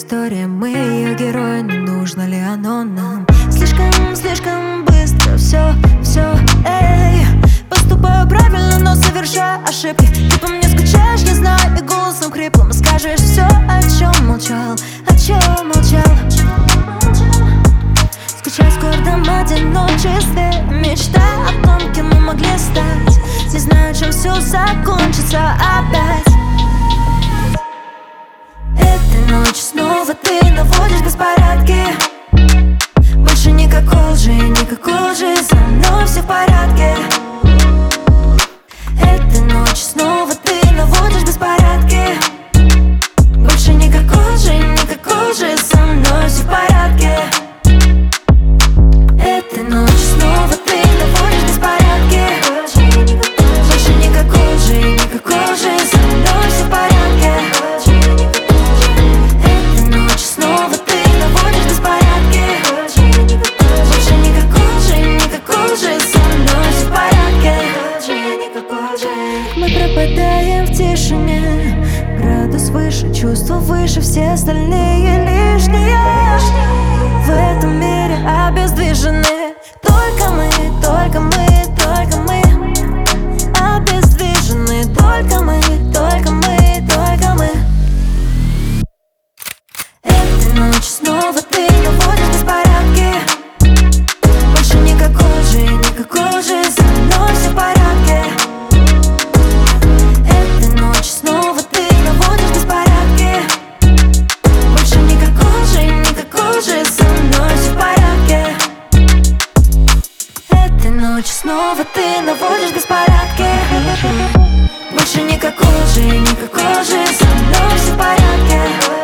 история, мы ее герои, но нужно ли оно нам? Слишком быстро все, эй. Поступаю правильно, но совершаю ошибки. Ты по мне скучаешь, я знаю, и голосом хриплым скажешь все, о чем молчал. Скучаю с городом одиночестве, мечтаю о том, кем мы могли стать. Не знаю, чем все закончится опять. Этой ночью снова ты наводишь беспорядки. Больше никакой лжи, со мной все в порядке. Этой ночью снова ты наводишь беспорядки. Больше никакой лжи, со мной все в порядке. Этой ночью снова ты наводишь беспорядки. Больше никакой лжи, со мной все в порядке. Этой ночью снова ты наводишь беспорядки. Больше никакой лжи, со мной все в порядке. Мы пропадаем в тишине, градус выше, чувства выше, все остальные лишние. В этом мире обездвижены только мы. Обездвижены только мы. Этой ночью снова ты наводишь беспорядки. Больше никакой лжи, со мной все в порядке. Этой ночью снова ты наводишь беспорядки. Больше никакой лжи, со мной все в порядке. Этой ночью снова ты наводишь беспорядки. Больше никакой лжи, со мной все в порядке.